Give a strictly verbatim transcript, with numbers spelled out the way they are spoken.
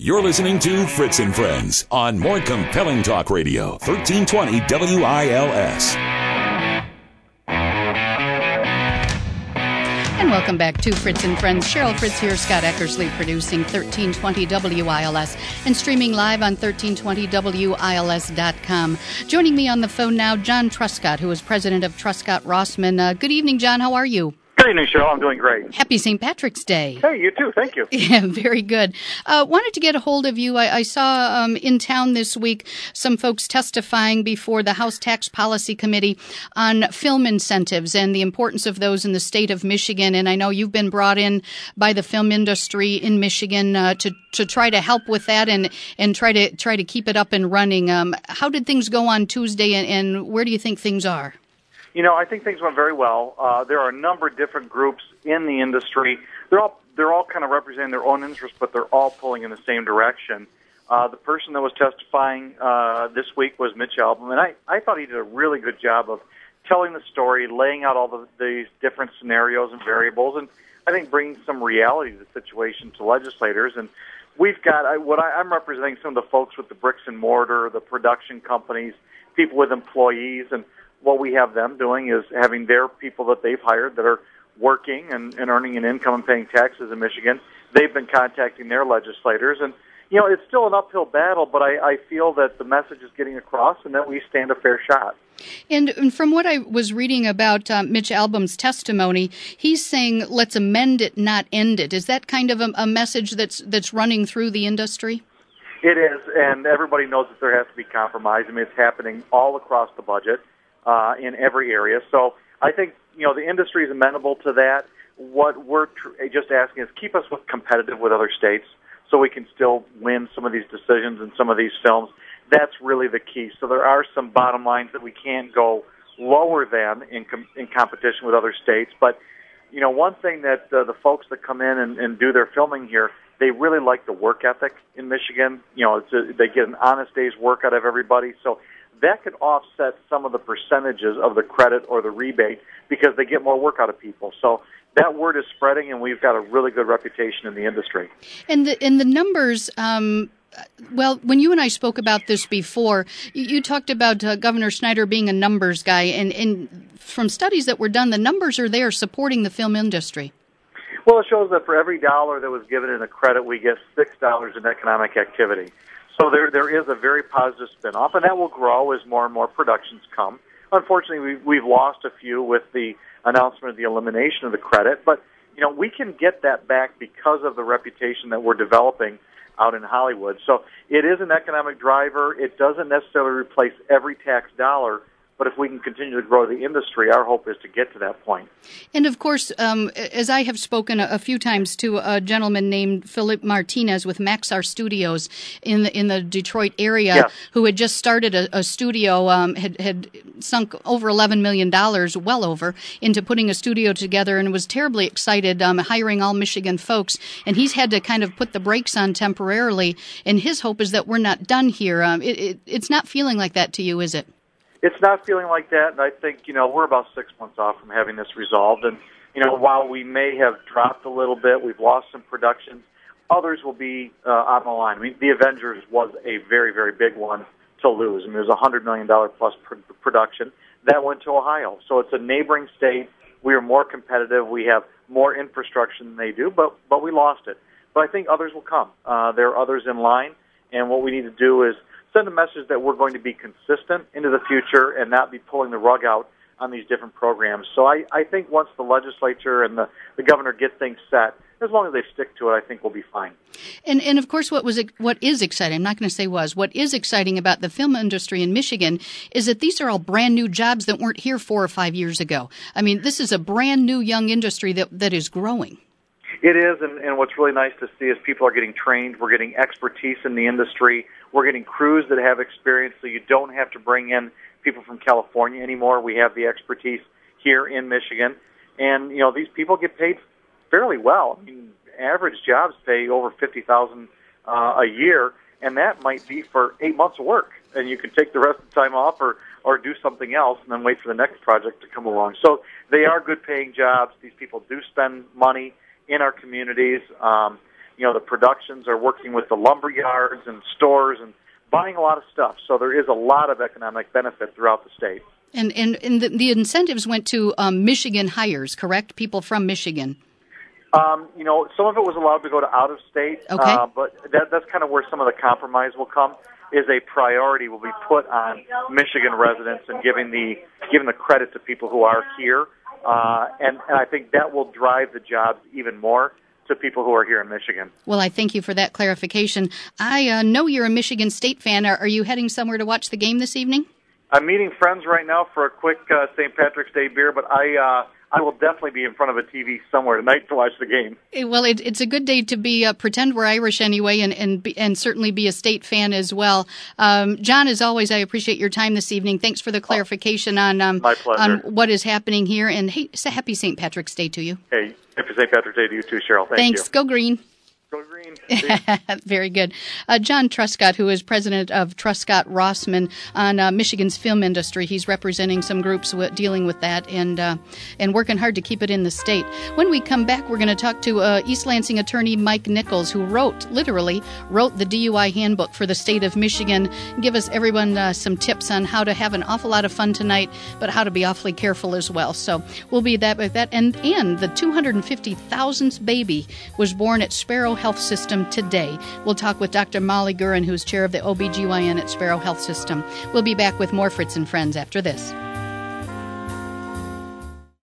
You're listening to Fritz and Friends on More Compelling Talk Radio, thirteen twenty W I L S. And welcome back to Fritz and Friends. Cheryl Fritz here, Scott Eckersley producing thirteen twenty W I L S and streaming live on thirteen twenty W I L S dot com. Joining me on the phone now, John Truscott, who is president of Truscott Rossman. Uh, good evening, John. How are you? Good evening, Cheryl. I'm doing great. Happy Saint Patrick's Day. Hey, you too. Thank you. Yeah, very good. Uh, wanted to get a hold of you. I, I saw um, in town this week some folks testifying before the House Tax Policy Committee on film incentives and the importance of those in the state of Michigan. And I know you've been brought in by the film industry in Michigan uh, to to try to help with that and, and try to try to keep it up and running. Um, how did things go on Tuesday, and, and where do you think things are? You know, I think things went very well. Uh, there are a number of different groups in the industry. They're all they're all kind of representing their own interests, but they're all pulling in the same direction. Uh, the person that was testifying uh, this week was Mitch Albom, and I, I thought he did a really good job of telling the story, laying out all the, these different scenarios and variables, and I think bringing some reality to the situation to legislators. And we've got I, what I, I'm representing some of the folks with the bricks and mortar, the production companies, people with employees, and what we have them doing is having their people that they've hired that are working and, and earning an income and paying taxes in Michigan. They've been contacting their legislators. And, you know, it's still an uphill battle, but I, I feel that the message is getting across and that we stand a fair shot. And, and from what I was reading about uh, Mitch Albom's testimony, he's saying, let's amend it, not end it. Is that kind of a, a message that's that's running through the industry? It is, and everybody knows that there has to be compromise. I mean, it's happening all across the budget. Uh, in every area. So I think, you know, the industry is amenable to that. What we're tr- just asking is keep us with competitive with other states so we can still win some of these decisions and some of these films. That's really the key. So there are some bottom lines that we can't go lower than in, com- in competition with other states. But, you know, one thing that uh, the folks that come in and, and do their filming here, they really like the work ethic in Michigan. You know, it's a, they get an honest day's work out of everybody. So that could offset some of the percentages of the credit or the rebate because they get more work out of people. So that word is spreading, and we've got a really good reputation in the industry. And the, and the numbers, um, well, when you and I spoke about this before, you, you talked about uh, Governor Snyder being a numbers guy, and, and from studies that were done, the numbers are there supporting the film industry. Well, it shows that for every dollar that was given in a credit, we get six dollars in economic activity. So there, there is a very positive spin-off, and that will grow as more and more productions come. Unfortunately, we've, we've lost a few with the announcement of the elimination of the credit, but you know we can get that back because of the reputation that we're developing out in Hollywood. So it is an economic driver. It doesn't necessarily replace every tax dollar, but if we can continue to grow the industry, our hope is to get to that point. And of course, um, as I have spoken a, a few times to a gentleman named Philip Martinez with Maxar Studios in the in the Detroit area, yes. who had just started a, a studio, um, had had sunk over eleven million dollars, well over, into putting a studio together, and was terribly excited, um, hiring all Michigan folks. And he's had to kind of put the brakes on temporarily. And his hope is that we're not done here. Um, it, it, it's not feeling like that to you, is it? It's not feeling like that, and I think, you know, we're about six months off from having this resolved. And, you know, while we may have dropped a little bit, we've lost some productions, others will be uh, on the line. I mean, The Avengers was a very, very big one to lose. I mean, it was a one hundred million dollars plus pr- production. That went to Ohio. So it's a neighboring state. We are more competitive. We have more infrastructure than they do, but, but we lost it. But I think others will come. Uh, there are others in line, and what we need to do is send a message that we're going to be consistent into the future and not be pulling the rug out on these different programs. So I, I think once the legislature and the, the governor get things set, as long as they stick to it, I think we'll be fine. And and of course, what was what is exciting, I'm not going to say was, what is exciting about the film industry in Michigan is that these are all brand new jobs that weren't here four or five years ago. I mean, this is a brand new young industry that, that is growing. It is, and, and what's really nice to see is people are getting trained. We're getting expertise in the industry. We're getting crews that have experience, so you don't have to bring in people from California anymore. We have the expertise here in Michigan. And, you know, these people get paid fairly well. I mean, average jobs pay over fifty thousand dollars uh, a year, and that might be for eight months of work. And you can take the rest of the time off or, or do something else and then wait for the next project to come along. So they are good-paying jobs. These people do spend money in our communities. Um, You know, the productions are working with the lumber yards and stores and buying a lot of stuff. So there is a lot of economic benefit throughout the state. And and, and the, the incentives went to um, Michigan hires, correct? People from Michigan. Um, you know, some of it was allowed to go to out of state, okay. uh, but that, that's kind of where some of the compromise will come. Is a priority will be put on Michigan residents and giving the giving the credit to people who are here, uh, and, and I think that will drive the jobs even more to people who are here in Michigan. Well, I thank you for that clarification. I uh, know you're a Michigan State fan. Are, are you heading somewhere to watch the game this evening? I'm meeting friends right now for a quick uh, Saint Patrick's Day beer, but I uh, I will definitely be in front of a T V somewhere tonight to watch the game. Well, it, it's a good day to be uh, pretend we're Irish anyway, and and, be, and certainly be a State fan as well. Um, John, as always, I appreciate your time this evening. Thanks for the clarification on um, My pleasure. on what is happening here, and hey, it's a happy Saint Patrick's Day to you. Hey, happy Saint Patrick's Day to you too, Cheryl. Thank Thanks. you. Go Green. Go Green. Very good. Uh, John Truscott, who is president of Truscott Rossman on uh, Michigan's film industry. He's representing some groups w- dealing with that and uh, and working hard to keep it in the state. When we come back, we're going to talk to uh, East Lansing attorney Mike Nichols, who wrote, literally, wrote the D U I handbook for the state of Michigan. Give us, everyone, uh, some tips on how to have an awful lot of fun tonight, but how to be awfully careful as well. So we'll be that with that. And, and the two hundred fifty thousandth baby was born at Sparrow Health System today. We'll talk with Doctor Molly Gurin, who's chair of the O B G Y N at Sparrow Health System. We'll be back with more Fritz and Friends after this.